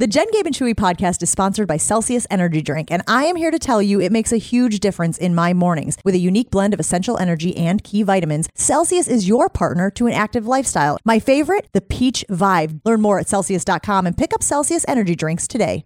The Jen, Gabe, and Chewy podcast is sponsored by Celsius Energy Drink, and I am here to tell you it makes a huge difference in my mornings. With a unique blend of essential energy and key vitamins, Celsius is your partner to an active lifestyle. My favorite, the Peach Vibe. Learn more at Celsius.com and pick up Celsius Energy Drinks today.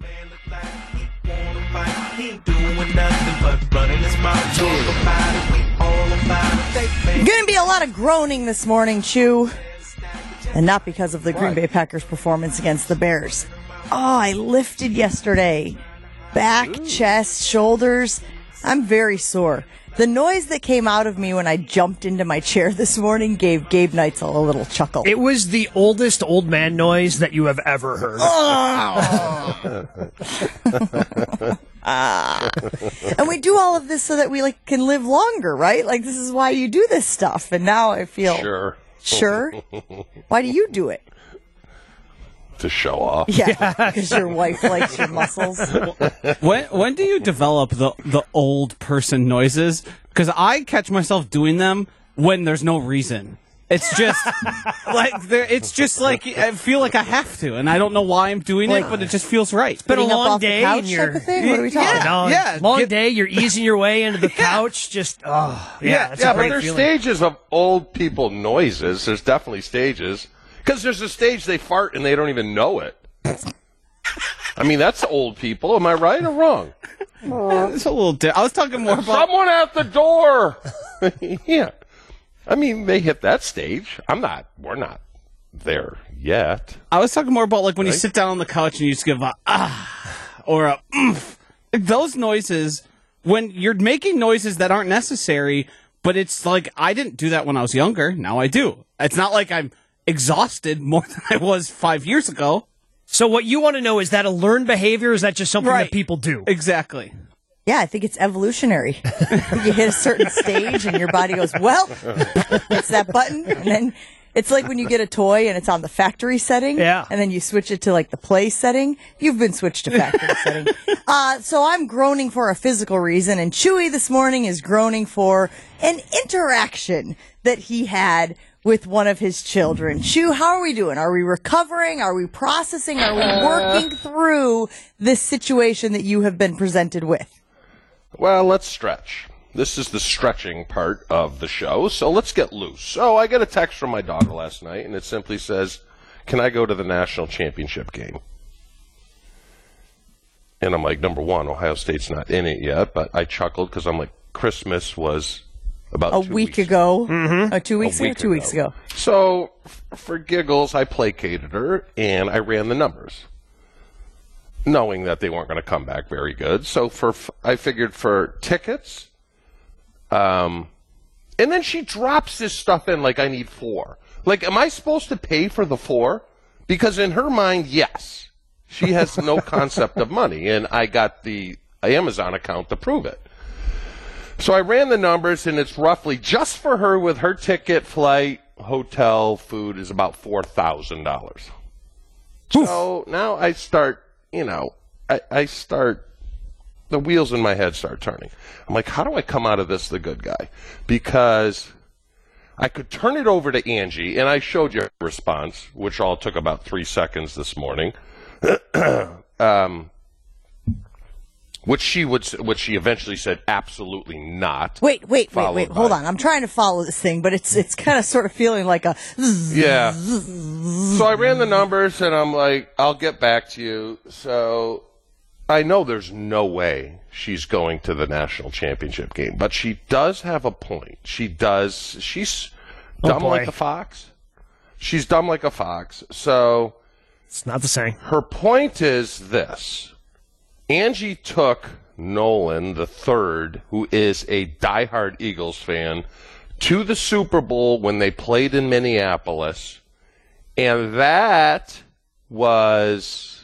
Gonna be a lot of groaning this morning, Chew. And not because of the Green Bay Packers' performance against the Bears. Oh, I lifted yesterday. Back, chest, shoulders. I'm very sore. The noise that came out of me when I jumped into my chair this morning gave Gabe Neitzel a little chuckle. It was the oldest old man noise that you have ever heard. And we do all of this so that we can live longer, right? Like, this is why you do this stuff. And now I feel... Sure? Why do you do it? To show off. Yeah, because your wife likes your muscles. When do you develop the old person noises? Because I catch myself doing them when there's no reason. It's just like I feel like I have to, and I don't know why I'm doing it, but it just feels right. It's been a long day, and you're type of thing? What are we talking about? Long day. You're easing your way into the couch. Just but there's stages of old people noises. There's definitely stages. Because there's a stage they fart and they don't even know it. I mean, that's old people. Am I right or wrong? It's a little. I was talking more about someone at the door. Yeah, I mean, they hit that stage. We're not there yet. I was talking more about like when you sit down on the couch and you just give a or a those noises when you're making noises that aren't necessary. But it's like I didn't do that when I was younger. Now I do. It's not like I'm exhausted more than I was 5 years ago. So what you want to know, is that a learned behavior, or is that just something that people do? Exactly. Yeah, I think it's evolutionary. You hit a certain stage and your body goes, well, it's that button. And then it's like when you get a toy and it's on the factory setting. Yeah. And then you switch it to like the play setting. You've been switched to factory setting. So I'm groaning for a physical reason. And Chewy this morning is groaning for an interaction that he had with one of his children. Chew, how are we doing? Are we recovering? Are we processing? Are we working through this situation that you have been presented with? Well, let's stretch. This is the stretching part of the show, so let's get loose. So I got a text from my daughter last night, and it simply says, can I go to the national championship game? And I'm like, number one, Ohio State's not in it yet, but I chuckled because I'm like, Christmas was about a week ago. Mm-hmm. 2 weeks ago? 2 weeks ago. So, for giggles, I placated her, and I ran the numbers, knowing that they weren't going to come back very good. So, I figured for tickets, and then she drops this stuff in like I need 4. Like, am I supposed to pay for the 4? Because in her mind, yes. She has no concept of money, and I got the Amazon account to prove it. So I ran the numbers, and it's roughly, just for her with her ticket, flight, hotel, food, is about $4,000. So now I start, I start, the wheels in my head start turning. I'm like, how do I come out of this the good guy? Because I could turn it over to Angie, and I showed you her response, which all took about 3 seconds this morning. Which she eventually said absolutely not. Wait. Hold on. I'm trying to follow this thing, but it's kind of sort of feeling like a... Yeah. So I ran the numbers, and I'm like, I'll get back to you. So I know there's no way she's going to the national championship game, but she does have a point. She's dumb like a fox. She's dumb like a fox. So... It's not the same. Her point is this. Angie took Nolan III, who is a diehard Eagles fan, to the Super Bowl when they played in Minneapolis, and that was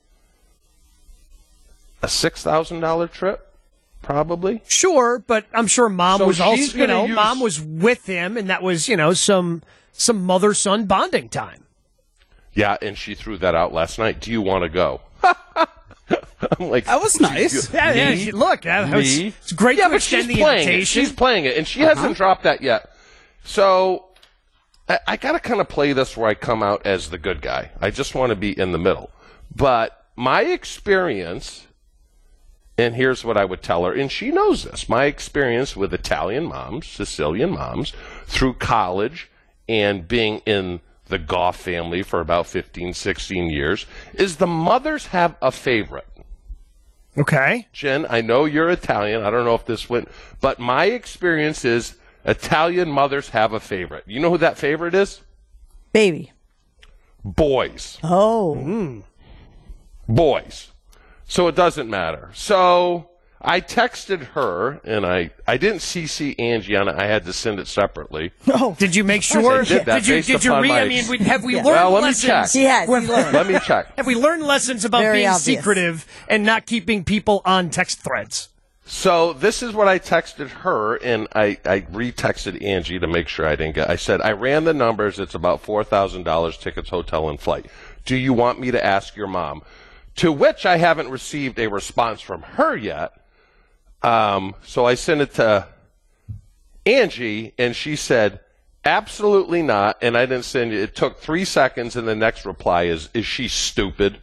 a $6,000 trip, probably. Sure, but I'm sure Mom So was she's also, gonna use- Mom was with him, and that was, some mother-son bonding time. Yeah, and she threw that out last night. Do you want to go? I'm like, that was nice. Look, it's great to extend the invitation. She's playing it, and she hasn't dropped that yet. So I got to kind of play this where I come out as the good guy. I just want to be in the middle. But my experience, and here's what I would tell her, and she knows this, my experience with Italian moms, Sicilian moms, through college and being in the Goff family for about 15, 16 years, is the mothers have a favorite. Okay. Jen, I know you're Italian. I don't know if this went, but my experience is Italian mothers have a favorite. You know who that favorite is? Baby. Boys. Oh. Boys. So it doesn't matter. So I texted her, and I didn't CC Angie on it. I had to send it separately. Oh. Did you make sure? I did that based Did you upon read? my I mean, have we learned Well, let me lessons? check. He has. He learned. Let me check. Have we learned lessons about Very being obvious. secretive and not keeping people on text threads? So this is what I texted her, and I retexted Angie to make sure I didn't get. I said, I ran the numbers. It's about $4,000 tickets, hotel, and flight. Do you want me to ask your mom? To which I haven't received a response from her yet. So I sent it to Angie, and she said, absolutely not. And I didn't send it. It took 3 seconds, and the next reply is she stupid?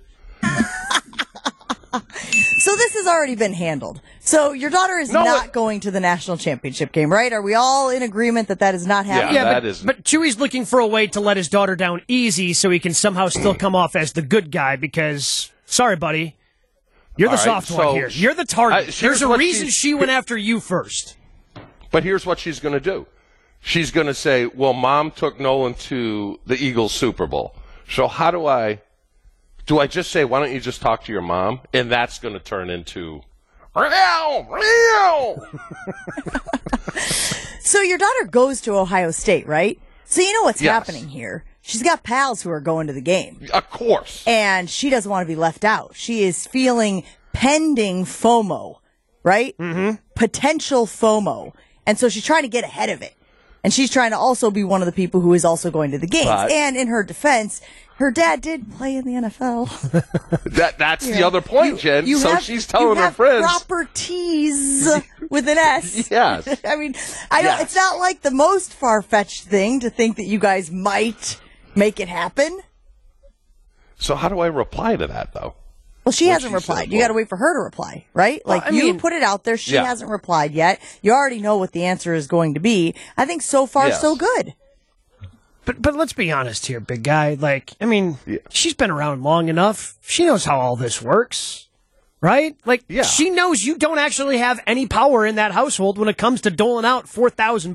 So this has already been handled. So your daughter is not going to the national championship game, right? Are we all in agreement that is not happening? Yeah. But Chewy's looking for a way to let his daughter down easy so he can somehow still come off as the good guy because, sorry, buddy, you're the soft one here. You're the target. There's a reason she went after you first. But here's what she's going to do. She's going to say, well, Mom took Nolan to the Eagles Super Bowl. So how do I just say, why don't you just talk to your mom? And that's going to turn into, So your daughter goes to Ohio State, right? So you know what's happening here. She's got pals who are going to the game. Of course. And she doesn't want to be left out. She is feeling pending FOMO, right? Mm-hmm. Potential FOMO. And so she's trying to get ahead of it. And she's trying to also be one of the people who is also going to the games. And in her defense, her dad did play in the NFL. That's the other point, Jen. She's telling her friends. Properties with an S. Yes. I mean, it's not like the most far-fetched thing to think that you guys might make it happen. So how do I reply to that, though? Well, she hasn't replied. You got to wait for her to reply, right? You put it out there. She hasn't replied yet. You already know what the answer is going to be. I think so far, so good. But let's be honest here, big guy. She's been around long enough. She knows how all this works, right? She knows you don't actually have any power in that household when it comes to doling out $4,000.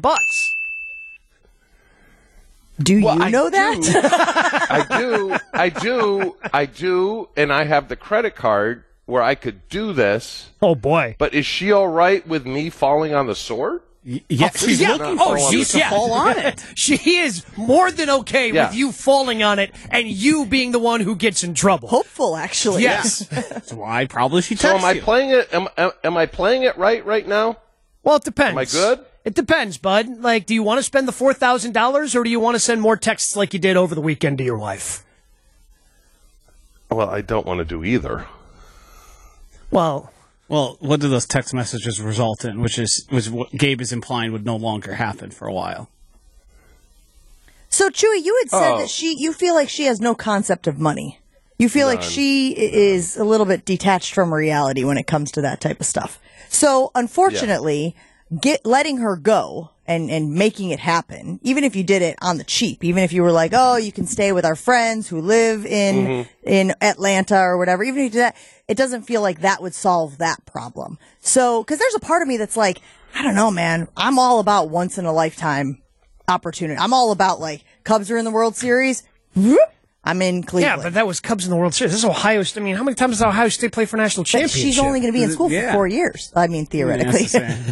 Do you know that? I do, and I have the credit card where I could do this. Oh, boy. But is she all right with me falling on the sword? Yes, she's looking for you to fall on it. She is more than okay with you falling on it and you being the one who gets in trouble. Hopeful, actually. Yes. That's why probably she texted So am I playing it? Am I playing it right now? Well, it depends. Am I good? It depends, bud. Do you want to spend the $4,000 or do you want to send more texts like you did over the weekend to your wife? Well, I don't want to do either. Well, what do those text messages result in? Which was what Gabe is implying would no longer happen for a while. So, Chewy, you had said that you feel like she has no concept of money. You feel like she is a little bit detached from reality when it comes to that type of stuff. So, unfortunately, letting her go and making it happen, even if you did it on the cheap, even if you were like, oh, you can stay with our friends who live in Atlanta or whatever, even if you do that, it doesn't feel like that would solve that problem. So, because there's a part of me that's like, I don't know, man. I'm all about once in a lifetime opportunity. I'm all about Cubs are in the World Series. Whoop, I'm in Cleveland. Yeah, but that was Cubs in the World Series. This is Ohio State. I mean, how many times does Ohio State play for national championship? She's only going to be in school for 4 years. I mean, theoretically.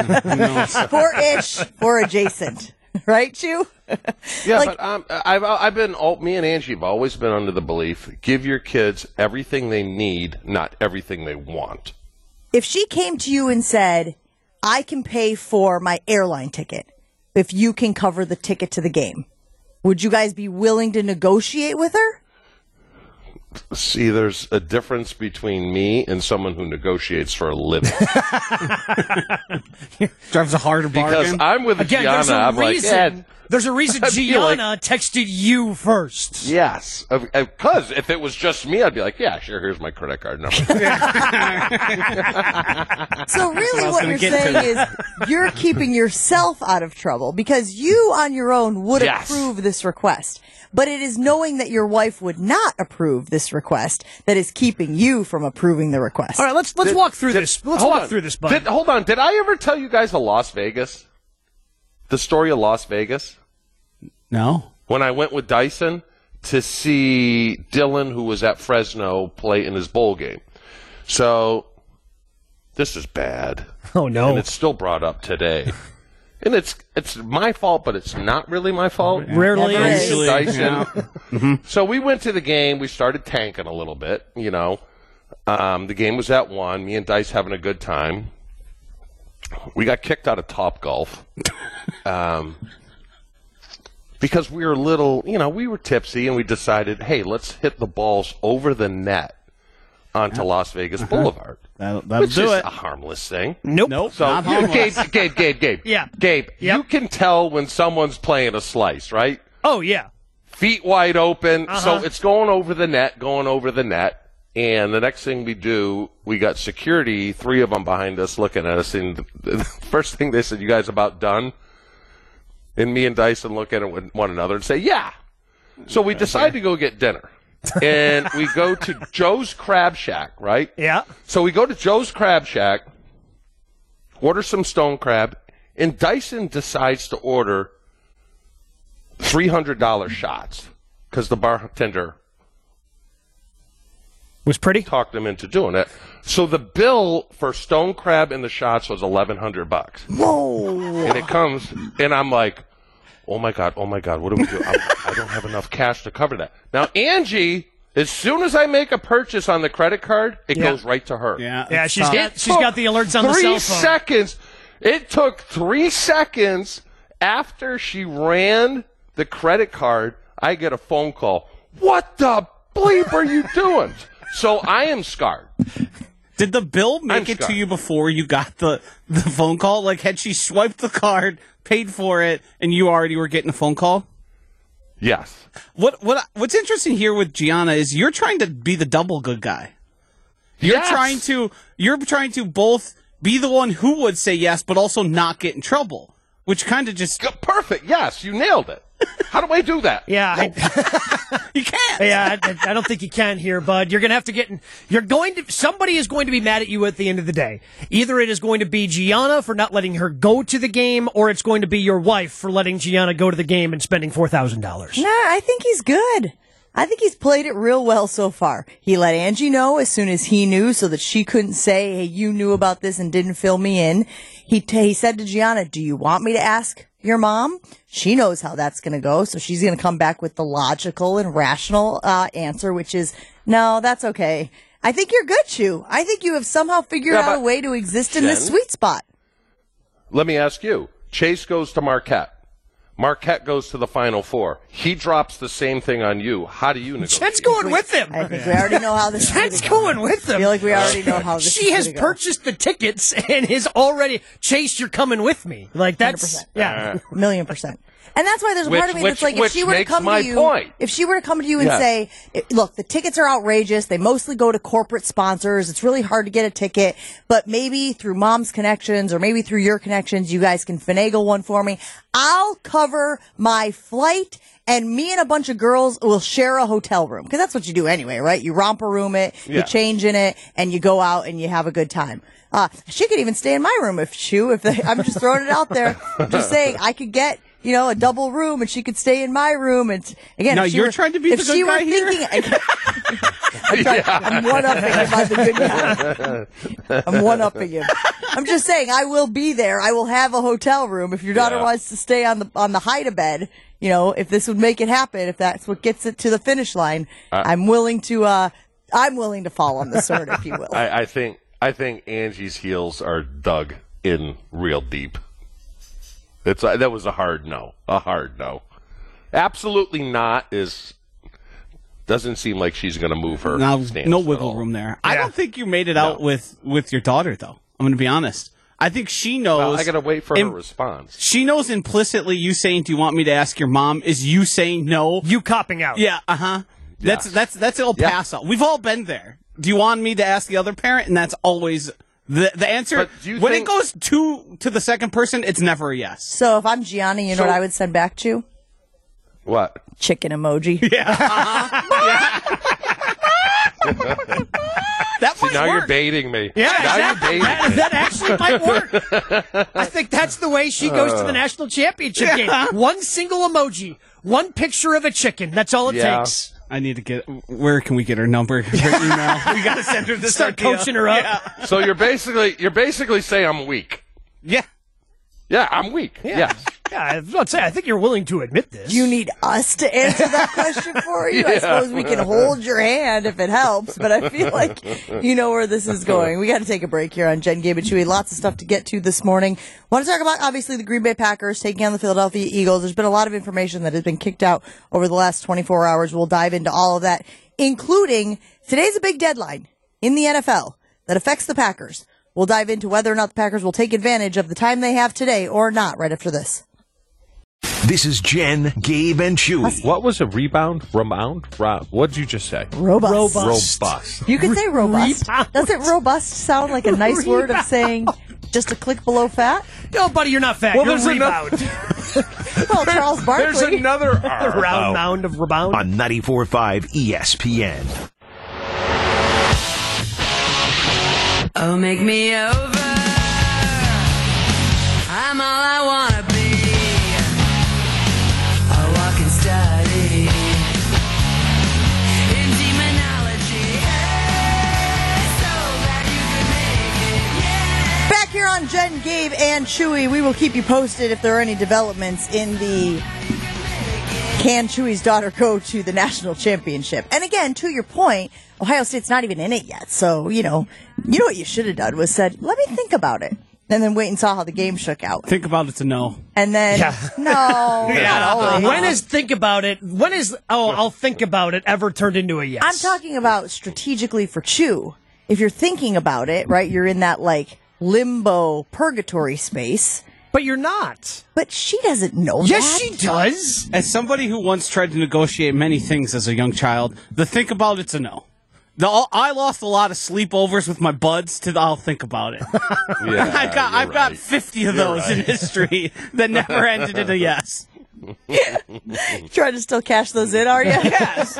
Four adjacent. Right, Chew? Yeah, but I've been, me and Angie have always been under the belief, give your kids everything they need, not everything they want. If she came to you and said, I can pay for my airline ticket if you can cover the ticket to the game, would you guys be willing to negotiate with her? See, there's a difference between me and someone who negotiates for a living. Drives a harder bargain. Because I'm with Gianna. I'm like, There's a reason Gianna texted you first. Yes, because if it was just me, I'd be like, yeah, sure, here's my credit card number. So really what you're saying is you're keeping yourself out of trouble because you on your own would approve this request. But it is knowing that your wife would not approve this request that is keeping you from approving the request. All right, let's walk through this. Let's walk through this, bud. Hold on. Did I ever tell you guys of Las Vegas? The story of Las Vegas? No. When I went with Dyson to see Dylan, who was at Fresno, play in his bowl game. So, this is bad. Oh, no. And it's still brought up today. And it's my fault, but it's not really my fault. Rarely. Usually. Dyson. So we went to the game. We started tanking a little bit, you know. The game was at 1. Me and Dice having a good time. We got kicked out of Topgolf. Because we were we were tipsy, and we decided, hey, let's hit the balls over the net onto Las Vegas Boulevard. That'll which do is it. a harmless thing. Nope. So, Not harmless. Gabe. Yeah. Gabe, Yep. you can tell when someone's playing a slice, right? Oh, yeah. Feet wide open. Uh-huh. So it's going over the net. And the next thing we do, we got security, 3 of them behind us looking at us. And the first thing they said, you guys about done? And me and Dyson look at one another and say, yeah. So we decide to go get dinner. And we go to Joe's Crab Shack, right? Yeah. So we go to Joe's Crab Shack, order some stone crab, and Dyson decides to order $300 shots because the bartender Was pretty. talked him into doing it. So the bill for stone crab and the shots was $1,100. Whoa. And it comes, and I'm like, oh my God, what do we do? I don't have enough cash to cover that. Now, Angie, as soon as I make a purchase on the credit card, it goes right to her. Yeah, she's got the alerts on the cell 3 phone. seconds. It took 3 seconds after she ran the credit card, I get a phone call. What the bleep are you doing? So I am scarred. Did the bill make it to you before you got the phone call? Like, had she swiped the card, paid for it, and you already were getting a phone call? Yes. What's interesting here with Gianna is you're trying to be the double good guy. You're trying to both be the one who would say yes, but also not get in trouble, which kind of just Perfect. Yes, you nailed it. How do I do that? Yeah. you can't. Yeah, I don't think you can here, bud. You're going to have to get somebody is going to be mad at you at the end of the day. Either it is going to be Gianna for not letting her go to the game, or it's going to be your wife for letting Gianna go to the game and spending $4,000. Nah, I think he's good. I think he's played it real well so far. He let Angie know as soon as he knew so that she couldn't say, hey, you knew about this and didn't fill me in. He said to Gianna, do you want me to ask your mom? She knows how that's going to go, so she's going to come back with the logical and rational answer, which is, no, that's okay. I think you're good, Chew. I think you have somehow figured out a way to exist in this sweet spot. Let me ask you. Chase goes to Marquette. Marquette goes to the Final Four. He drops the same thing on you. How do you negotiate? Chet's going with him. I think we already know how this is going Chet's going with him. I feel like we already know how this is She has gonna go. purchased the tickets and is already, Chase, you're coming with me. Like, that's, 100%. yeah. 1,000,000%. And that's why there's a part of me that's like, if she were to come to you, if she were to come to you and say, look, the tickets are outrageous. They mostly go to corporate sponsors. It's really hard to get a ticket, but maybe through mom's connections or maybe through your connections, you guys can finagle one for me. I'll cover my flight and me and a bunch of girls will share a hotel room. Cause that's what you do anyway, right? You romper room it, you change in it, and you go out and you have a good time. She could even stay in my room I'm just throwing it out there. I'm just saying I could get, a double room and she could stay in my room. And again, now you're trying to be the good guy here. I'm one-upping him on the good guy. I'm one-upping him. I'm just saying I will be there. I will have a hotel room. If your daughter wants to stay on the hide-a-bed, if this would make it happen, if that's what gets it to the finish line, I'm willing to fall on the sword, if you will. I think Angie's heels are dug in real deep. That was a hard no. Absolutely not doesn't seem like she's going to move her. No wiggle room there. I don't think you made it out with your daughter, though. I'm going to be honest. I think she knows. Well, I got to wait for her response. She knows implicitly you saying, "Do you want me to ask your mom?" is you saying no. You copping out. Yeah, That's El Paso. We've all been there. Do you want me to ask the other parent? And that's always the answer. When it goes to the second person, it's never a yes. So if I'm Gianni, you know what I would send back to you? What? Chicken emoji. Yeah. That might now work. you're baiting me. Yeah, now exactly. you're baiting me. That actually might work. I think that's the way she goes to the national championship game. One single emoji, one picture of a chicken. That's all it takes. I need to get. Where can we get her number? Her email. We got to send her this. Start coaching her up. Yeah. So you're basically saying I'm weak. Yeah. Yeah, I'm weak. Yeah. Yes. Yeah, I was about to say, I think you're willing to admit this. You need us to answer that question for you? I suppose we can hold your hand if it helps, but I feel like you know where this is going. We got to take a break here on Jen, Gabe, and Chewy. Lots of stuff to get to this morning. Want to talk about, obviously, the Green Bay Packers taking on the Philadelphia Eagles. There's been a lot of information that has been kicked out over the last 24 hours. We'll dive into all of that, including today's a big deadline in the NFL that affects the Packers. We'll dive into whether or not the Packers will take advantage of the time they have today or not right after this. This is Jen, Gabe, and Chewy. What was a rebound? What did you just say? Robust. Robust. You could say robust. Rebound. Doesn't robust sound like a nice word of saying just a click below fat? No, buddy, you're not fat. Well, you're there's rebound. Well, Charles Barkley. There's another A round mound of rebound. On 94.5 ESPN. Oh, make me over. I'm all I wanna be. A walking study in demonology. Hey, so glad you could make it. Yeah. Back here on Jen, Gabe, and Chewy, we will keep you posted if there are any developments in the can Chewy's daughter go to the national championship. And again, to your point, Ohio State's not even in it yet. So, you know what you should have done was said, let me think about it. And then wait and saw how the game shook out. Think about it to know. And then, no, not always. When is think about it? When is I'll think about it ever turned into a yes? I'm talking about strategically for Chew. If you're thinking about it, right, you're in that like limbo purgatory space. But you're not. But she doesn't know Yes, that. she does. As somebody who once tried to negotiate many things as a young child, the think about it's a no. I lost a lot of sleepovers with my buds to I'll think about it. Yeah, I've got 50 of those in history that never ended in a yes. Trying to still cash those in, are you? Yes.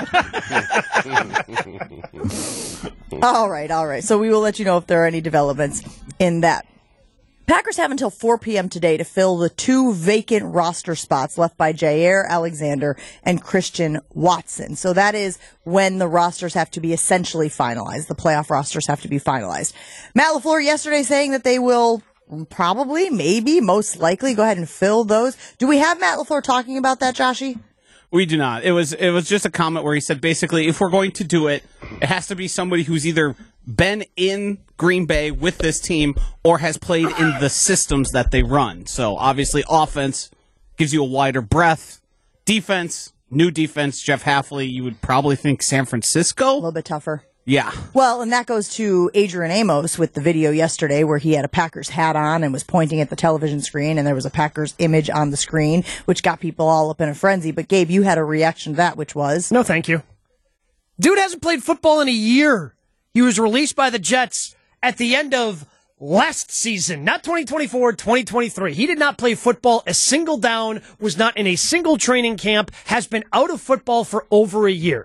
All right. So we will let you know if there are any developments in that. Packers have until 4 p.m. today to fill the 2 vacant roster spots left by Jair Alexander and Christian Watson. So that is when the rosters have to be essentially finalized. The playoff rosters have to be finalized. Matt LaFleur yesterday saying that they will probably, maybe, most likely go ahead and fill those. Do we have Matt LaFleur talking about that, Joshy? We do not. It was just a comment where he said basically if we're going to do it, it has to be somebody who's either been in Green Bay with this team or has played in the systems that they run. So obviously offense gives you a wider breadth. Defense, new defense, Jeff Hafley, you would probably think San Francisco. A little bit tougher. Yeah. Well, and that goes to Adrian Amos with the video yesterday where he had a Packers hat on and was pointing at the television screen, and there was a Packers image on the screen, which got people all up in a frenzy. But, Gabe, you had a reaction to that, which was? No, thank you. Dude hasn't played football in a year. He was released by the Jets at the end of last season, not 2024, 2023. He did not play football a single down, was not in a single training camp, has been out of football for over a year.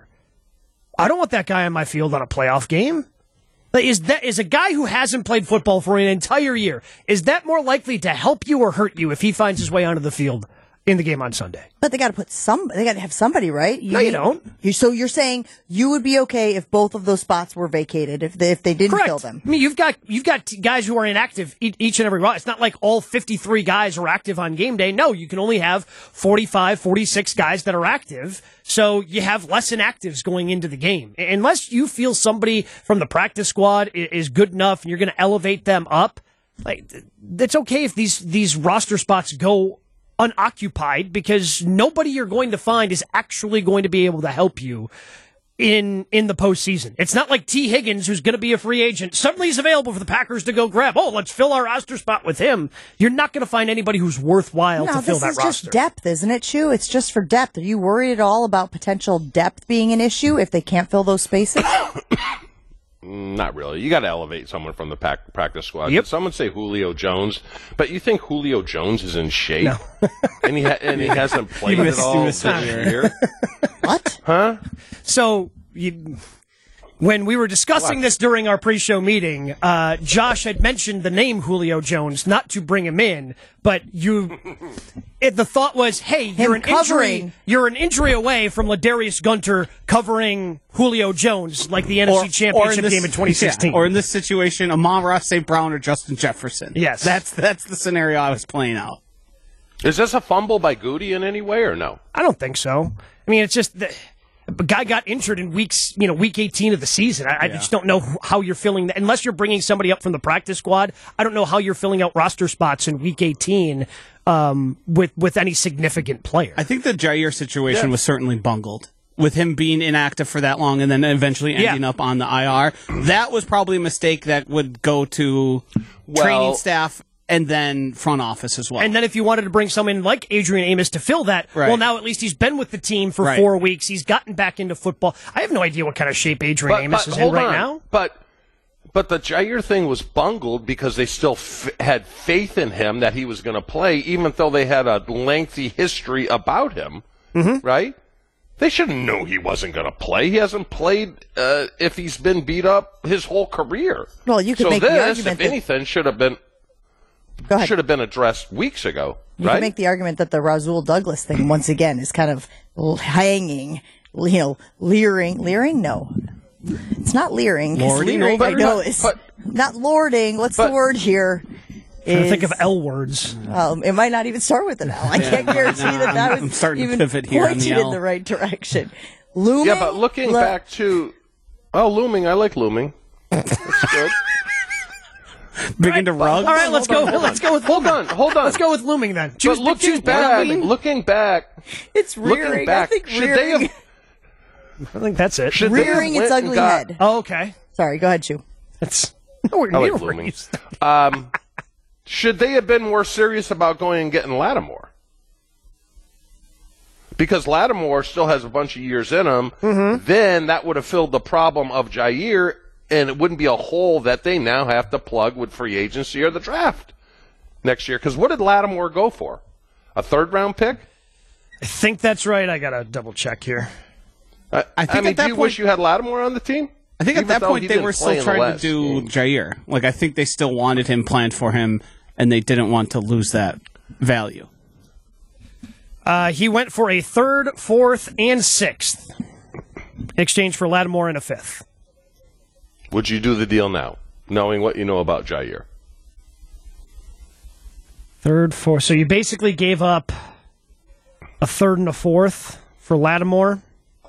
I don't want that guy on my field on a playoff game. Is a guy who hasn't played football for an entire year, is that more likely to help you or hurt you if he finds his way onto the field in the game on Sunday? But they got to have somebody, right? You don't. So you're saying you would be okay if both of those spots were vacated if they didn't Correct. fill them. I mean, you've got guys who are inactive each and every round. It's not like all 53 guys are active on game day. No, you can only have 45, 46 guys that are active. So you have less inactives going into the game. Unless you feel somebody from the practice squad is good enough and you're going to elevate them up, like it's okay if these roster spots go unoccupied because nobody you're going to find is actually going to be able to help you in the postseason. It's not like T. Higgins, who's going to be a free agent, suddenly is available for the Packers to go grab. Oh, let's fill our roster spot with him. You're not going to find anybody who's worthwhile to fill that roster. This is just depth, isn't it, Chu? It's just for depth. Are you worried at all about potential depth being an issue if they can't fill those spaces? Not really. You got to elevate someone from the practice squad. Yep. Did someone say Julio Jones? But you think Julio Jones is in shape? No. and he hasn't played at all this year? What? Huh? So, when we were discussing this during our pre-show meeting, Josh had mentioned the name Julio Jones, not to bring him in, but the thought was, hey, you're an injury away from Ladarius Gunter covering Julio Jones, like the NFC Championship game in 2016. Yeah, or in this situation, Amon-Ra St. Brown or Justin Jefferson. Yes. That's the scenario I was playing out. Is this a fumble by Goody in any way or no? I don't think so. I mean, it's just the guy got injured in week 18 of the season. I just don't know how you're filling that. Unless you're bringing somebody up from the practice squad, I don't know how you're filling out roster spots in week 18 with any significant player. I think the Jair situation was certainly bungled. With him being inactive for that long and then eventually ending up on the IR. That was probably a mistake that would go to training staff and then front office as well. And then if you wanted to bring someone like Adrian Amos to fill that, well, now at least he's been with the team for 4 weeks. He's gotten back into football. I have no idea what kind of shape Adrian Amos is in right now. But the Jair thing was bungled because they still had faith in him that he was going to play, even though they had a lengthy history about him, right? They should have known he wasn't going to play. He hasn't played if he's been beat up his whole career. Well, you could make the argument if anything, should have been addressed weeks ago. You can make the argument that the Rasul Douglas thing, once again, is kind of hanging, leering. Leering? No. It's not leering. Lording? Leering, I know. It's not lording. What's the word here? Trying to think of L words. It might not even start with an L. I can't guarantee that I'm was starting even to pivot here on pointed the L. in the right direction. Looming? Yeah, but looking back to... Oh, looming. I like looming. That's good. Big into rugs. All right, let's go with Hold on. Let's go with looming then. But looking back, it's rearing. I think rearing. I think that's it. Rearing its ugly head. Oh, okay. Sorry, go ahead, Chu. That's I like looming. Should they have been more serious about going and getting Lattimore? Because Lattimore still has a bunch of years in him. Then that would have filled the problem of Jair, and it wouldn't be a hole that they now have to plug with free agency or the draft next year. Because what did Lattimore go for? A third-round pick? I think that's right. I got to double check here. I think do you wish you had Lattimore on the team? I think at that point they were still trying to do Jair. Like, I think they still wanted him, planned for him, and they didn't want to lose that value. He went for a 3rd, 4th, and 6th in exchange for Lattimore and a 5th. Would you do the deal now, knowing what you know about Jair? 3rd, 4th. So you basically gave up a 3rd and a 4th for Lattimore.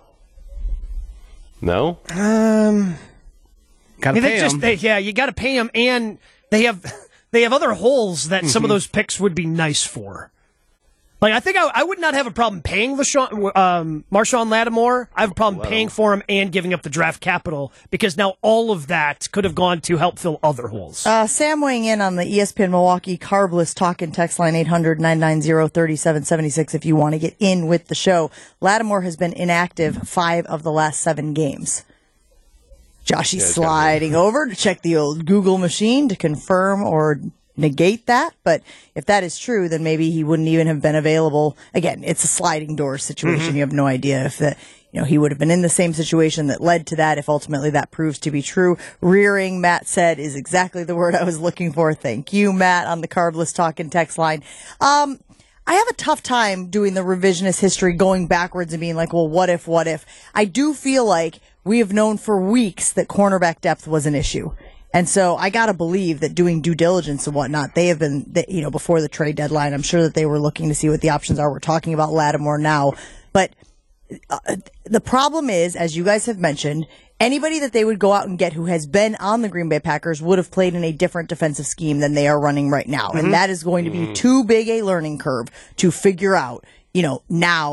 No. Gotta pay him. You got to pay him, and they have other holes that some of those picks would be nice for. Like, I think I would not have a problem paying Marshawn Lattimore. I have a problem paying for him and giving up the draft capital, because now all of that could have gone to help fill other holes. Sam weighing in on the ESPN Milwaukee Carbless talk and text line 800-990-3776 if you want to get in with the show. Lattimore has been inactive 5 of the last 7 games. Joshy's sliding over to check the old Google machine to confirm or negate that, but if that is true, then maybe he wouldn't even have been available. Again, it's a sliding door situation. You have no idea if he would have been in the same situation that led to that if ultimately that proves to be true. Rearing, Matt said, is exactly the word I was looking for. Thank you, Matt, on the Carbless talk and text line. I have a tough time doing the revisionist history, going backwards and being like, well, what if? I do feel like we have known for weeks that cornerback depth was an issue. And so I got to believe that doing due diligence and whatnot, they have been, before the trade deadline, I'm sure that they were looking to see what the options are. We're talking about Lattimore now. But the problem is, as you guys have mentioned, anybody that they would go out and get who has been on the Green Bay Packers would have played in a different defensive scheme than they are running right now. And that is going to be too big a learning curve to figure out, now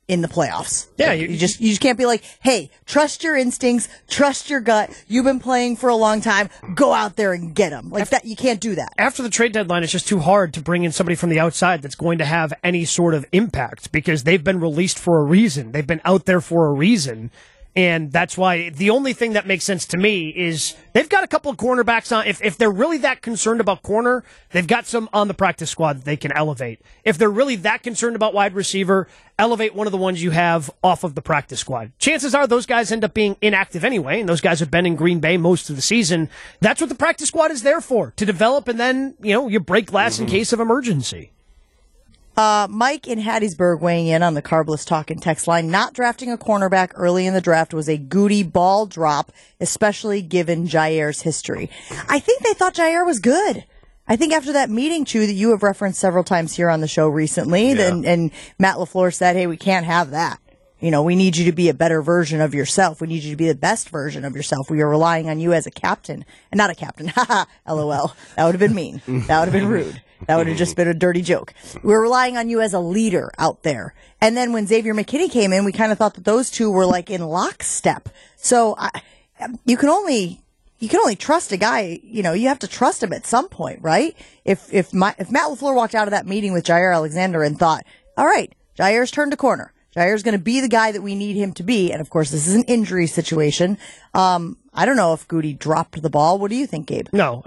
in the playoffs. Yeah, you just can't be like, hey, trust your instincts, trust your gut. You've been playing for a long time. Go out there and get them. Like that, you can't do that. After the trade deadline, it's just too hard to bring in somebody from the outside that's going to have any sort of impact because they've been released for a reason. They've been out there for a reason. And that's why the only thing that makes sense to me is they've got a couple of cornerbacks on. If they're really that concerned about corner, they've got some on the practice squad that they can elevate. If they're really that concerned about wide receiver, elevate one of the ones you have off of the practice squad. Chances are those guys end up being inactive anyway, and those guys have been in Green Bay most of the season. That's what the practice squad is there for, to develop, and then, you break glass in case of emergency. Mike in Hattiesburg weighing in on the Carbless Talk and text line. Not drafting a cornerback early in the draft was a Goody ball drop, especially given Jair's history. I think they thought Jair was good. I think after that meeting, Chew, that you have referenced several times here on the show recently, and Matt LaFleur said, hey, we can't have that. We need you to be a better version of yourself. We need you to be the best version of yourself. We are relying on you as a captain. And not a captain. Haha, LOL. That would have been mean. That would have been rude. That would have just been a dirty joke. We're relying on you as a leader out there. And then when Xavier McKinney came in, we kind of thought that those two were like in lockstep. So you can only trust a guy. You have to trust him at some point, right? If Matt LaFleur walked out of that meeting with Jair Alexander and thought, all right, Jair's turned a corner. Jair's going to be the guy that we need him to be. And of course, this is an injury situation. I don't know if Goody dropped the ball. What do you think, Gabe? No,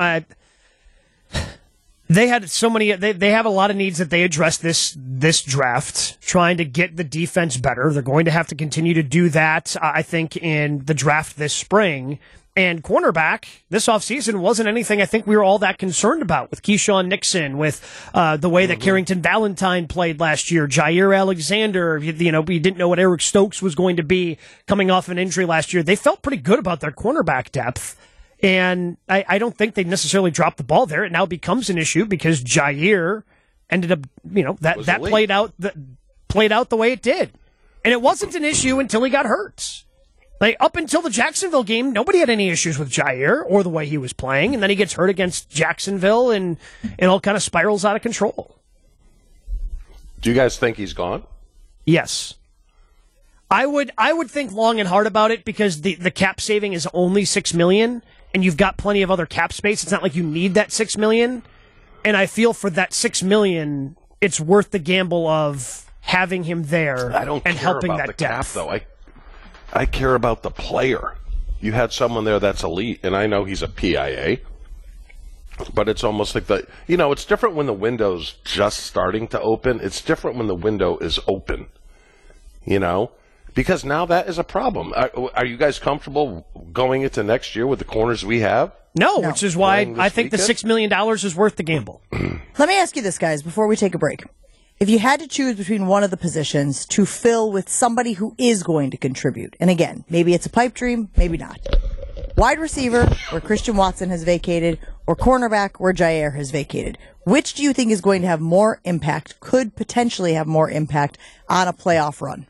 they had so many. They have a lot of needs that they addressed this draft, trying to get the defense better. They're going to have to continue to do that, I think, in the draft this spring. And cornerback this offseason wasn't anything I think we were all that concerned about with Keyshawn Nixon, with the way that Carrington Valentine played last year, Jair Alexander. We didn't know what Eric Stokes was going to be coming off an injury last year. They felt pretty good about their cornerback depth. And I don't think they necessarily dropped the ball there. It now becomes an issue because Jair ended up, that played out the way it did. And it wasn't an issue until he got hurt. Like, up until the Jacksonville game, nobody had any issues with Jair or the way he was playing. And then he gets hurt against Jacksonville and it all kind of spirals out of control. Do you guys think he's gone? Yes. I would think long and hard about it because the cap saving is only $6 million. And you've got plenty of other cap space. It's not like you need that $6 million. And I feel for that $6 million, it's worth the gamble of having him there and helping that depth. Cap, though. I care about the player. You had someone there that's elite, and I know he's a PIA, but it's almost like it's different when the window's just starting to open. It's different when the window is open, because now that is a problem. Are you guys comfortable going into next year with the corners we have? No, which is why I think the $6 million is worth the gamble. Let me ask you this, guys, before we take a break. If you had to choose between one of the positions to fill with somebody who is going to contribute, and again, maybe it's a pipe dream, maybe not. Wide receiver, where Christian Watson has vacated, or cornerback, where Jair has vacated. Which do you think is going to have more impact, could potentially have more impact on a playoff run?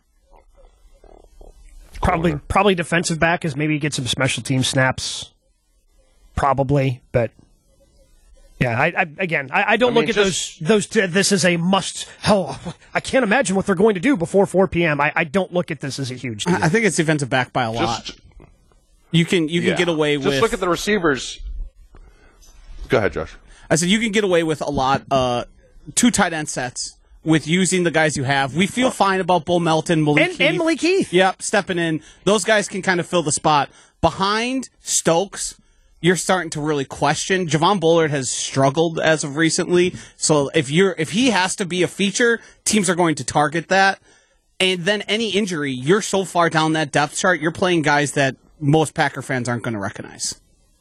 Probably defensive back, as maybe get some special team snaps. Probably, but yeah, I don't look at those. This is a must. Hell, I can't imagine what they're going to do before 4 p.m. I don't look at this as a huge deal. I think it's defensive back by a lot. You can get away with. Just look at the receivers. Go ahead, Josh. I said you can get away with a lot. 2 tight end sets with using the guys you have. We feel fine about Bull Melton, Malik and Malik Heath. Yep, stepping in. Those guys can kind of fill the spot. Behind Stokes, you're starting to really question. Javon Bullard has struggled as of recently. So if he has to be a feature, teams are going to target that. And then any injury, you're so far down that depth chart, you're playing guys that most Packer fans aren't going to recognize.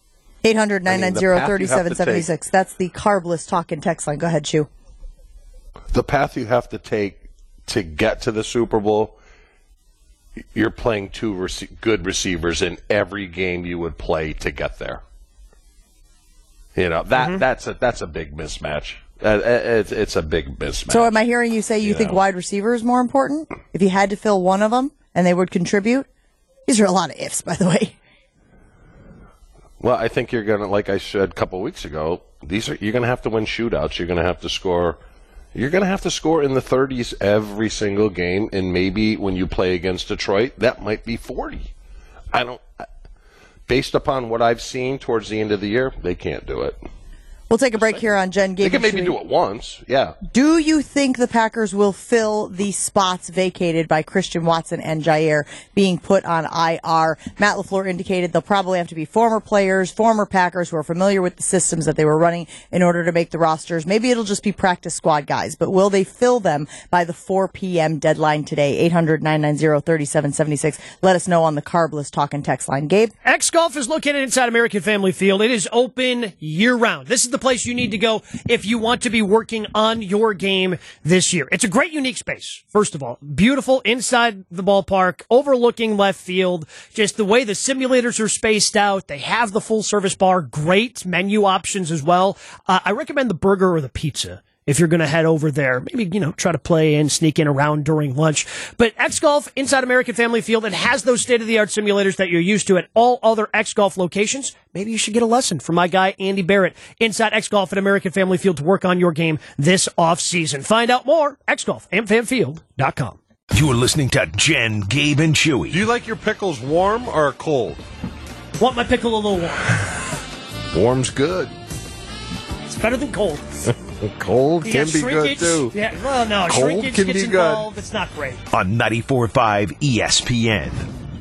800-990-3776. That's the Carbless Talk and text line. Go ahead, Chew. The path you have to take to get to the Super Bowl, you're playing 2 good receivers in every game you would play to get there. That's a big mismatch. It's a big mismatch. So am I hearing you say you think wide receiver is more important? If you had to fill one of them and they would contribute? These are a lot of ifs, by the way. Well, I think you're going to, like I said a couple of weeks ago, you're going to have to win shootouts. You're going to have to score, You're going to have to score in the 30s every single game, and maybe when you play against Detroit, that might be 40. Based upon what I've seen towards the end of the year, they can't do it. We'll take a break here on Jen They Gabe. can maybe do it once, yeah. Do you think the Packers will fill the spots vacated by Christian Watson and Jair being put on IR? Matt LaFleur indicated they'll probably have to be former players, former Packers who are familiar with the systems that they were running in order to make the rosters. Maybe it'll just be practice squad guys, but will they fill them by the 4 p.m. deadline today? 800-990-3776. Let us know on the Carbless Talk and Text line. Gabe? X Golf is located inside American Family Field. It is open year-round. This is the place you need to go if you want to be working on your game this year. It's a great, unique space, first of all. Beautiful inside the ballpark, overlooking left field. Just the way the simulators are spaced out. They have the full-service bar. Great menu options as well. I recommend the burger or the pizza if you're going to head over there. Maybe, try to play and sneak in around during lunch. But X Golf inside American Family Field, it has those state-of-the-art simulators that you're used to at all other X Golf locations. Maybe you should get a lesson from my guy, Andy Barrett, inside X Golf at American Family Field to work on your game this off-season. Find out more, xgolfamfanfield.com. You're listening to Jen, Gabe, and Chewy. Do you like your pickles warm or cold? Want my pickle a little warm. Warm's good. It's better than cold. Cold You can got be good shrinkage. too. Yeah, well, no, Cold shrinkage can gets be good. involved. It's not great. On 94.5 ESPN.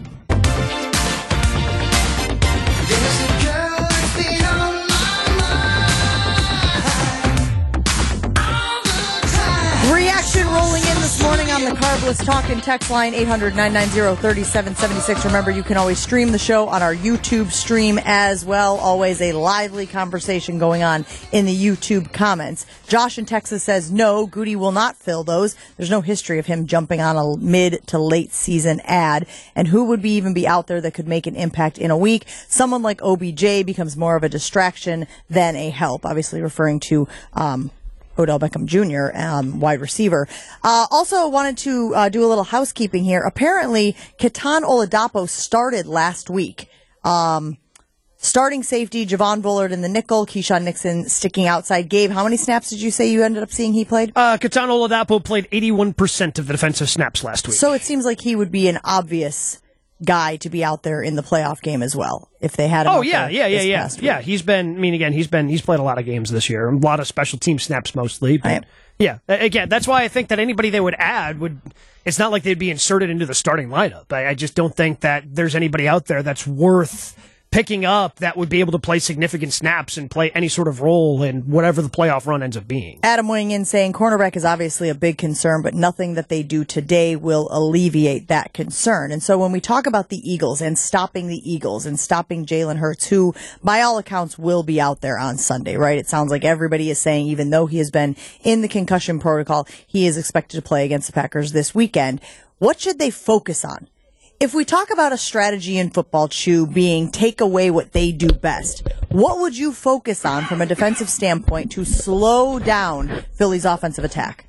Reaction rolling in this morning on the Carbless Talk and Text line, 800-990-3776. Remember, you can always stream the show on our YouTube stream as well. Always a lively conversation going on in the YouTube comments. Josh in Texas says, no, Goody will not fill those. There's no history of him jumping on a mid to late season ad. And who would even be out there that could make an impact in a week? Someone like OBJ becomes more of a distraction than a help. Obviously referring to, Odell Beckham Jr., wide receiver. Also wanted to do a little housekeeping here. Apparently, Ketan Oladapo started last week. Starting safety, Javon Bullard in the nickel, Keyshawn Nixon sticking outside. Gabe, how many snaps did you say you ended up seeing he played? Ketan Oladapo played 81% of the defensive snaps last week. So it seems like he would be an obvious guy to be out there in the playoff game as well, if they had him. Oh, yeah. He's played a lot of games this year, a lot of special team snaps mostly. But Right. yeah, again, that's why I think that anybody they would add it's not like they'd be inserted into the starting lineup. I just don't think that there's anybody out there that's worth picking up that would be able to play significant snaps and play any sort of role in whatever the playoff run ends up being. Adam weighing in saying cornerback is obviously a big concern, but nothing that they do today will alleviate that concern. And so when we talk about the Eagles and stopping the Eagles and stopping Jalen Hurts, who by all accounts will be out there on Sunday, right? It sounds like everybody is saying even though he has been in the concussion protocol, he is expected to play against the Packers this weekend. What should they focus on? If we talk about a strategy in football, Chew, being take away what they do best, what would you focus on from a defensive standpoint to slow down Philly's offensive attack?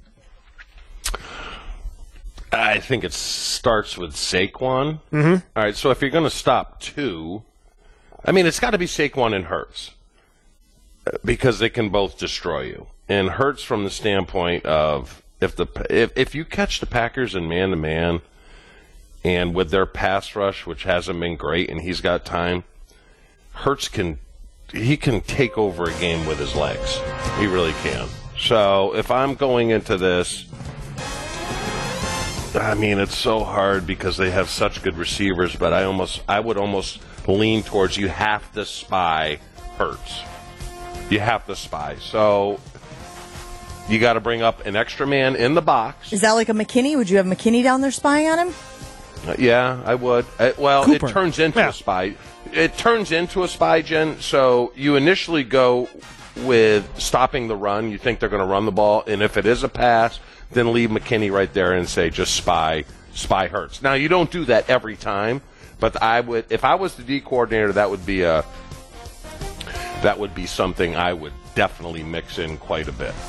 I think it starts with Saquon. Mm-hmm. All right, so if you're going to stop two, it's got to be Saquon and Hurts because they can both destroy you. And Hurts from the standpoint of if you catch the Packers in man-to-man, and with their pass rush, which hasn't been great, and he's got time, Hurts can take over a game with his legs. He really can. So if I'm going into this, it's so hard because they have such good receivers, but I would almost lean towards you have to spy Hurts. You have to spy. So you got to bring up an extra man in the box. Is that like a McKinney? Would you have McKinney down there spying on him? Yeah, I would. Cooper. It turns into a spy. It turns into a spy, Jen. So you initially go with stopping the run. You think they're going to run the ball, and if it is a pass, then leave McKinney right there and say just spy Hurts. Now you don't do that every time, but I would. If I was the D coordinator, that would be something I would definitely mix in quite a bit.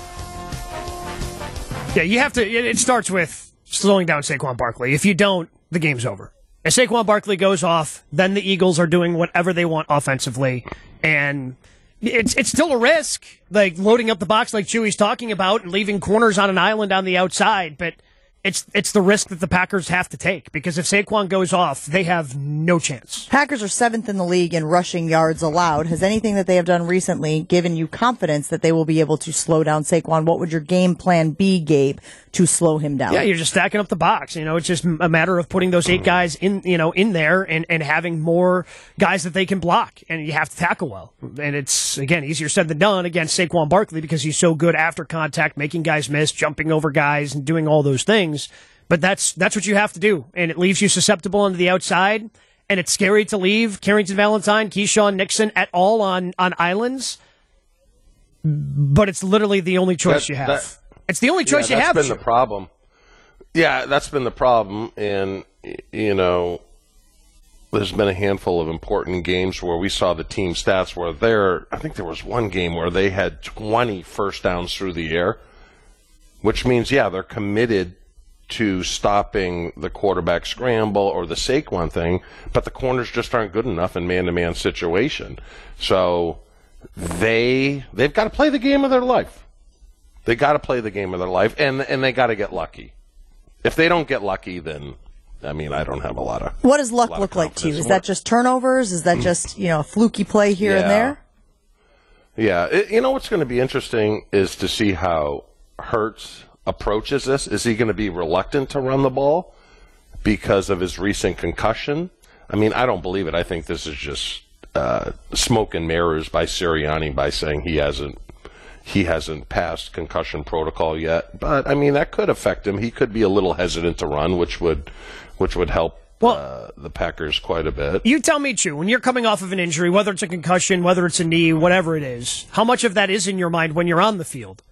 Yeah, you have to. It starts with slowing down Saquon Barkley. If you don't, the game's over. If Saquon Barkley goes off, then the Eagles are doing whatever they want offensively. And, it's still a risk, like loading up the box like Chewy's talking about and leaving corners on an island on the outside, but it's the risk that the Packers have to take, because if Saquon goes off, they have no chance. Packers are 7th in the league in rushing yards allowed. Has anything that they have done recently given you confidence that they will be able to slow down Saquon? What would your game plan be, Gabe, to slow him down? Yeah, you're just stacking up the box. It's just a matter of putting those 8 guys in there and having more guys that they can block, and you have to tackle well. And it's, again, easier said than done against Saquon Barkley because he's so good after contact, making guys miss, jumping over guys, and doing all those things. But that's what you have to do, and it leaves you susceptible on the outside, and it's scary to leave Carrington Valentine, Keyshawn Nixon et al. on islands, but it's literally the only choice you have. It's the only choice you have. That's been the problem. Yeah, that's been the problem, and, there's been a handful of important games where we saw the team stats where I think there was one game where they had 20 first downs through the air, which means, they're committed to stopping the quarterback scramble or the Saquon thing, but the corners just aren't good enough in man-to-man situation. So they've got to play the game of their life. They got to play the game of their life, and they got to get lucky. If they don't get lucky, then I don't have a lot of. What does luck look like to you? Is that just turnovers? Is that just a fluky play here and there? Yeah, what's going to be interesting is to see how Hurts approaches this. Is he going to be reluctant to run the ball because of his recent concussion? I don't believe it. I think this is just smoke and mirrors by Sirianni by saying he hasn't passed concussion protocol yet. But that could affect him. He could be a little hesitant to run, which would help the Packers quite a bit. You tell me, Chew, when you're coming off of an injury, whether it's a concussion, whether it's a knee, whatever it is, how much of that is in your mind when you're on the field?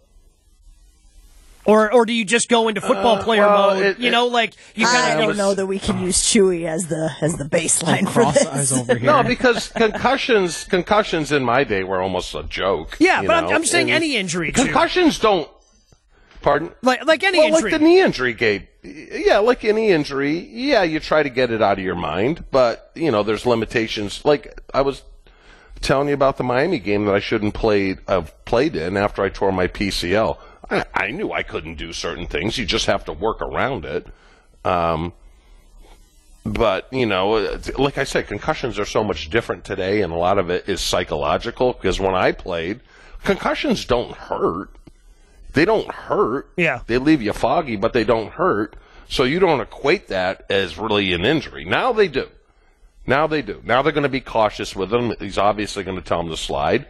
Or do you just go into football player mode? I don't know that we can use Chewy as the baseline for this. Over here. No, because concussions in my day were almost a joke. Yeah, but I'm saying any injury. Concussions don't. Pardon? Like any injury. Like the knee injury, Gabe. Yeah, like any injury. Yeah, you try to get it out of your mind, but there's limitations. Like I was telling you about the Miami game that I shouldn't have played in after I tore my PCL. I knew I couldn't do certain things. You just have to work around it. But, like I said, concussions are so much different today, and a lot of it is psychological, because when I played, concussions don't hurt. They don't hurt. Yeah. They leave you foggy, but they don't hurt. So you don't equate that as really an injury. Now they do. Now they're going to be cautious with him. He's obviously going to tell him to slide.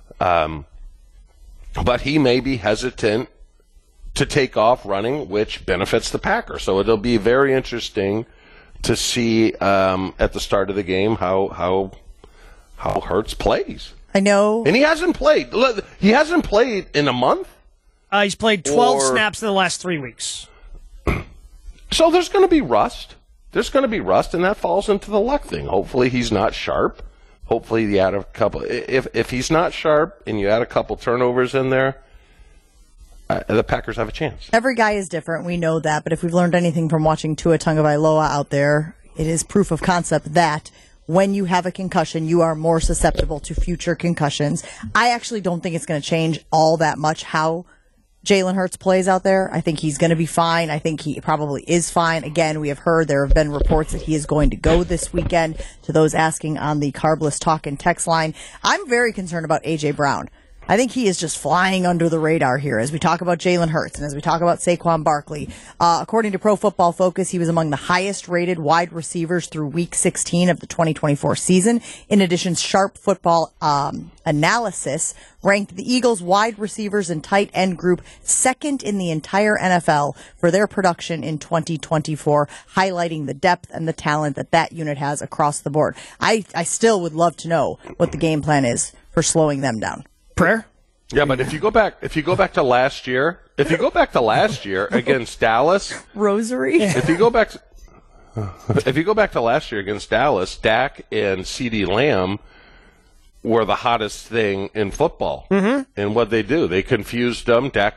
But he may be hesitant to take off running, which benefits the Packers. So it'll be very interesting to see at the start of the game how Hurts plays. I know. And he hasn't played. He hasn't played in a month. He's played 12 snaps in the last 3 weeks. So there's going to be rust. There's going to be rust, and that falls into the luck thing. Hopefully he's not sharp. Hopefully you add a couple. If he's not sharp and you add a couple turnovers in there, the Packers have a chance. Every guy is different. We know that. But if we've learned anything from watching Tua Tagovailoa out there, it is proof of concept that when you have a concussion, you are more susceptible to future concussions. I actually don't think it's going to change all that much how Jalen Hurts plays out there. I think he's going to be fine. I think he probably is fine. Again, we have heard there have been reports that he is going to go this weekend. To those asking on the Carbless Talk and text line, I'm very concerned about A.J. Brown. I think he is just flying under the radar here as we talk about Jalen Hurts and as we talk about Saquon Barkley. According to Pro Football Focus, he was among the highest rated wide receivers through Week 16 of the 2024 season. In addition, Sharp Football Analysis ranked the Eagles' wide receivers and tight end group second in the entire NFL for their production in 2024, highlighting the depth and the talent that unit has across the board. I still would love to know what the game plan is for slowing them down. Prayer? Yeah, but if you go back to last year against Dallas, Rosary. if you go back to last year against Dallas, Dak and CeeDee Lamb were the hottest thing in football. Mm-hmm. And what they do, they confused them. Dak got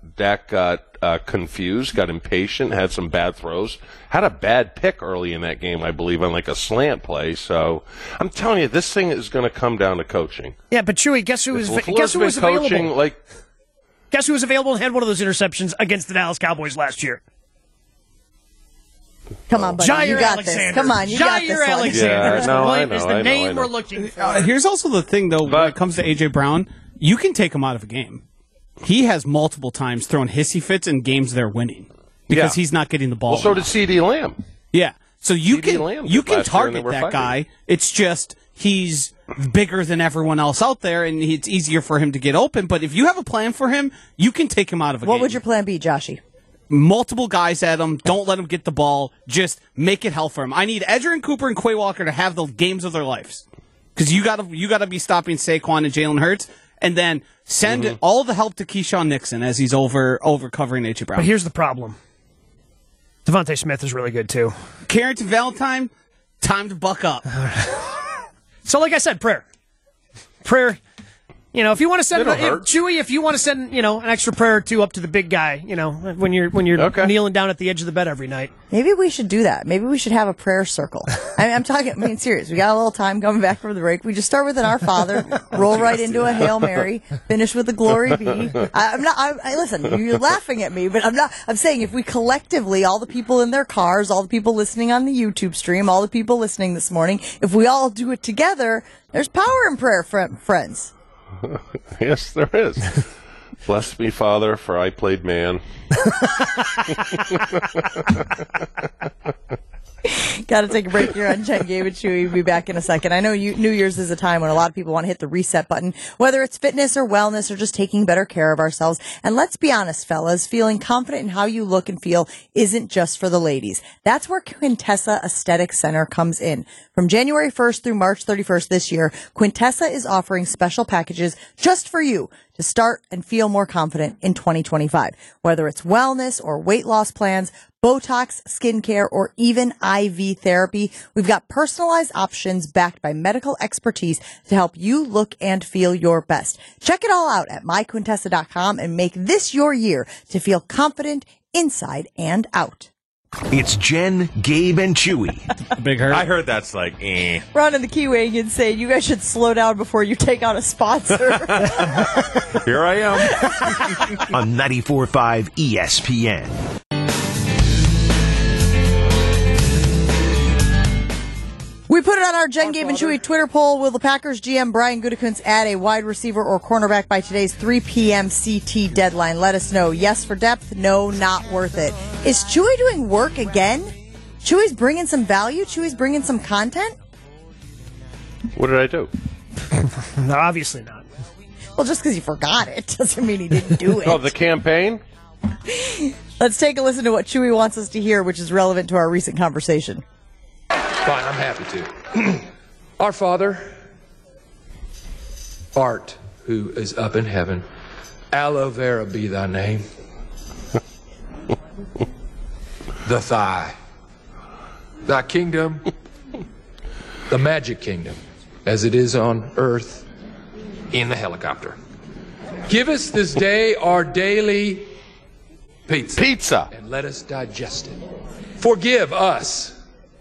confused, got impatient, had some bad throws, had a bad pick early in that game, I believe, on like a slant play. So I'm telling you, this thing is going to come down to coaching. Yeah, but Chewy, guess who was coaching, available? Guess who was available and had one of those interceptions against the Dallas Cowboys last year? Come on, buddy. Jair you got Alexander. this. Come on, you got this Jair one. Alexander is I the name know. we're looking for. Here's also the thing, though, when it comes to A.J. Brown, you can take him out of a game. He has multiple times thrown hissy fits in games they're winning because he's not getting the ball. Well, so did enough. C.D. Lamb. Yeah. So you C.D. Lamb can did last year, and target they were that fighting. guy. It's just he's bigger than everyone else out there, and it's easier for him to get open. But if you have a plan for him, you can take him out of a game. What would your plan be, Joshy? Multiple guys at him. Don't let him get the ball. Just make it hell for him. I need Edger and Cooper and Quay Walker to have the games of their lives because you gotta be stopping Saquon and Jalen Hurts, and then send all the help to Keyshawn Nixon as he's over covering A.J. Brown. But here's the problem. Devontae Smith is really good, too. Carrington Valentine, time to buck up. So, like I said, prayer. You know, if you want to send It'll hurt. Chewy, if you want to send, an extra prayer or two up to the big guy, when you're Okay. kneeling down at the edge of the bed every night. Maybe we should do that. Maybe we should have a prayer circle. I'm serious. We got a little time coming back from the break. We just start with an Our Father, roll right into a Hail Mary, finish with a Glory Be. Listen, you're laughing at me, but I'm saying if we collectively, all the people in their cars, all the people listening on the YouTube stream, all the people listening this morning, if we all do it together, there's power in prayer, friends. Yes, there is. Bless me, Father, for I played man. Got to take a break here on Jen, Gabe, and Chewy. We'll be back in a second. I know New Year's is a time when a lot of people want to hit the reset button, whether it's fitness or wellness or just taking better care of ourselves. And let's be honest, fellas, feeling confident in how you look and feel isn't just for the ladies. That's where Quintessa Aesthetic Center comes in. From January 1st through March 31st this year, Quintessa is offering special packages just for you to start and feel more confident in 2025. Whether it's wellness or weight loss plans, Botox, skincare, or even IV therapy, we've got personalized options backed by medical expertise to help you look and feel your best. Check it all out at myquintessa.com and make this your year to feel confident inside and out. It's Jen, Gabe, and Chewy. Big hurt. I heard that's like, Ron and the Keyway and saying you guys should slow down before you take out a sponsor. Here I am. On 94.5 ESPN. We put it on our Jen, Gabe, and Chewy Twitter poll. Will the Packers GM Brian Gutekunst add a wide receiver or cornerback by today's 3 p.m. CT deadline? Let us know. Yes for depth. No, not worth it. Is Chewy doing work again? Chewy's bringing some value? Chewy's bringing some content? What did I do? No, obviously not. Well, just because you forgot it doesn't mean he didn't do it. Oh, the campaign? Let's take a listen to what Chewy wants us to hear, which is relevant to our recent conversation. Fine, I'm happy to. Our Father, art who is up in heaven, aloe vera be thy name. The thigh. Thy kingdom, the magic kingdom, as it is on earth in the helicopter. Give us this day our daily pizza. And let us digest it. Forgive us.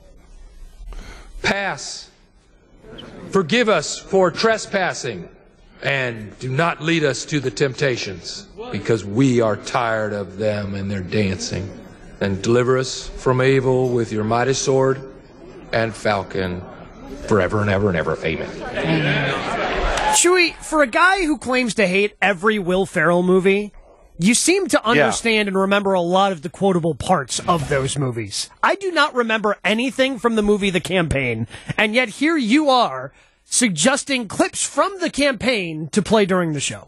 Forgive us for trespassing, and do not lead us to the temptations, because we are tired of them and their dancing. And deliver us from evil with your mighty sword and falcon, forever and ever and ever. Amen. Chewy, for a guy who claims to hate every Will Ferrell movie, you seem to understand and remember a lot of the quotable parts of those movies. I do not remember anything from the movie The Campaign, and yet here you are suggesting clips from The Campaign to play during the show.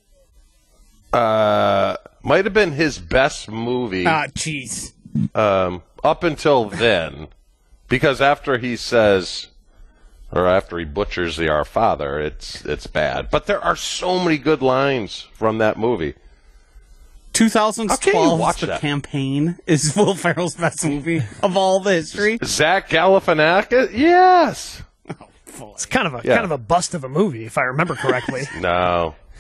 Might have been his best movie. Jeez. Up until then, because after he says, or after he butchers the Our Father, it's bad. But there are so many good lines from that movie. 2012's The that? Campaign is Will Ferrell's best movie of all the history. Zach Galifianakis? Yes. It's kind of a bust of a movie, if I remember correctly. No.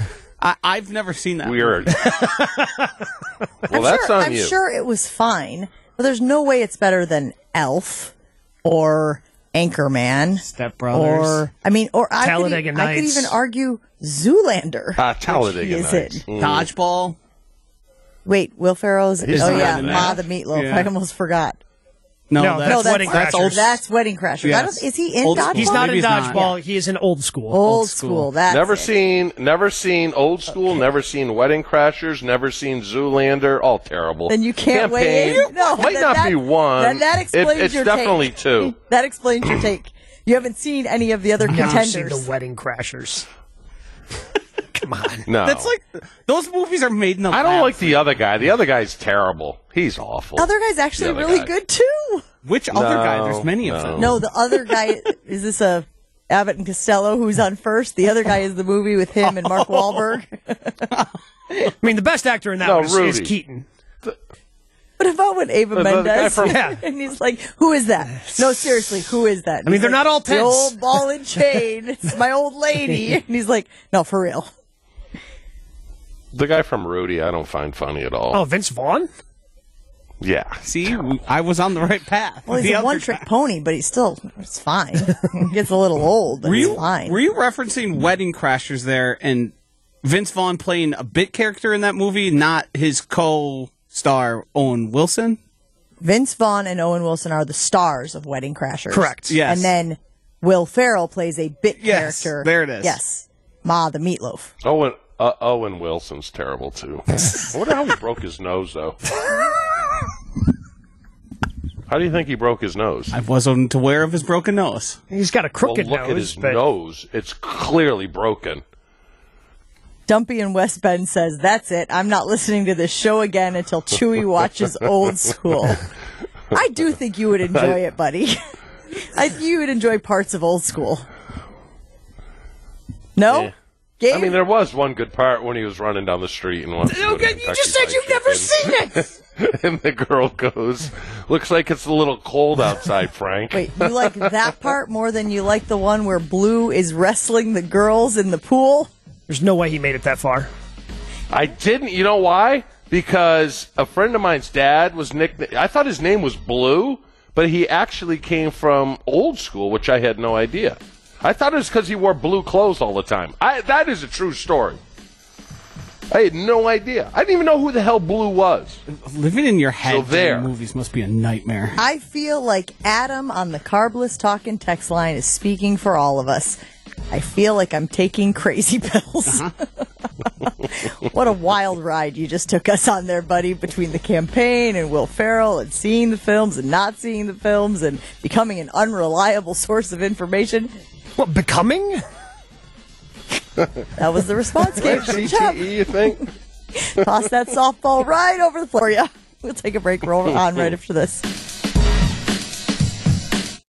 I've never seen that. Weird. Well, that's on I'm you. sure it was fine, but there's no way it's better than Elf or Anchorman. Step Brothers. Or, I mean, or I could Talladega even Nights. argue Zoolander. Talladega which he is Nights. in. Dodgeball. Wait, Will Ferrell's. He's Oh not yeah, in Ma that. the Meatloaf. Yeah. I almost forgot. No, that's Wedding that's Crashers. old. That's Wedding Crashers. Yes. I don't, is he in Old Dodgeball? School. He's not Maybe in he's not. Dodgeball. He is in Old School. Old School. That's Never it. seen Old School. Never seen Wedding Crashers. Never seen Zoolander. All terrible. Then you can't weigh Campaign in. No, might then not be one. That explains it's your definitely take. two. That explains your take. You haven't seen any of the other I've never seen contenders. the Wedding Crashers. Come on. No, That's like those movies are made in the I don't lab. like the other guy. The other guy's terrible. He's awful. Other guy's actually The other really guy. good too. Which other guy? There's many of them. No, the other guy is this a Abbott and Costello who's on first. The other guy is the movie with him and Mark Wahlberg. I mean, the best actor in that No, one is Rudy. Keaton. What about when Ava The guy Mendes? from- Yeah. And he's like, "Who is that?" No, seriously, who is that? And I mean, he's they're like, not all the tense. old ball and chain. It's my old lady. And he's like, "No, for real." The guy from Rudy, I don't find funny at all. Oh, Vince Vaughn? Yeah. See, I was on the right path. Well, he's The a other one-trick guy. pony, but it's fine. He gets a little old, but Were it's you fine. were you referencing Wedding Crashers there and Vince Vaughn playing a bit character in that movie, not his co-star Owen Wilson? Vince Vaughn and Owen Wilson are the stars of Wedding Crashers. Correct. Yes. And then Will Ferrell plays a bit Yes, character. there it is. Yes. Ma the Meatloaf. Owen Wilson's terrible too. I wonder how he broke his nose though. How do you think he broke his nose? I wasn't aware of his broken nose. He's got a crooked Look nose. at his but nose. It's clearly broken. Dumpy in West Bend says, "That's it. I'm not listening to this show again until Chewy watches Old School." I do think you would enjoy it, buddy. You would enjoy parts of Old School. No? Yeah. Gabe? I mean, there was one good part when he was running down the street and wanted to go to Okay, you Kentucky just said Fried you've never Chicken. seen it. And the girl goes, "Looks like it's a little cold outside, Frank." Wait, you like that part more than you like the one where Blue is wrestling the girls in the pool? There's no way he made it that far. I didn't. You know why? Because a friend of mine's dad was nicknamed. I thought his name was Blue, but he actually came from Old School, which I had no idea. I thought it was because he wore blue clothes all the time. That is a true story. I had no idea. I didn't even know who the hell Blue was. Living in your head So there. during movies must be a nightmare. I feel like Adam on the Carbless Talkin' text line is speaking for all of us. I feel like I'm taking crazy pills. What a wild ride you just took us on there, buddy, between the campaign and Will Ferrell and seeing the films and not seeing the films and becoming an unreliable source of information. What, becoming? That was the response, Gabe. Good job. CTE, you think? Toss that softball right over the floor. Yeah. We'll take a break. We're on right after this.